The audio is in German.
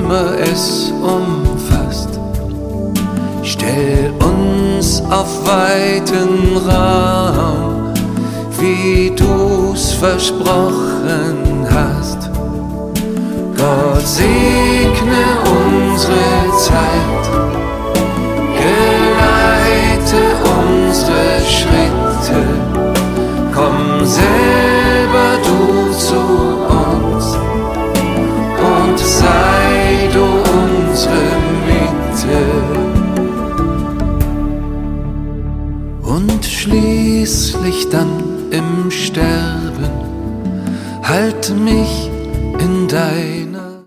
immer es umfasst. Stell uns auf weiten Raum, wie du's versprochen hast. Gott segne unsere Zeit, geleite unsere Schritte, komm selber du zu uns und sei du unsere Mitte. Und schließlich dann im Sterben, halt mich in dein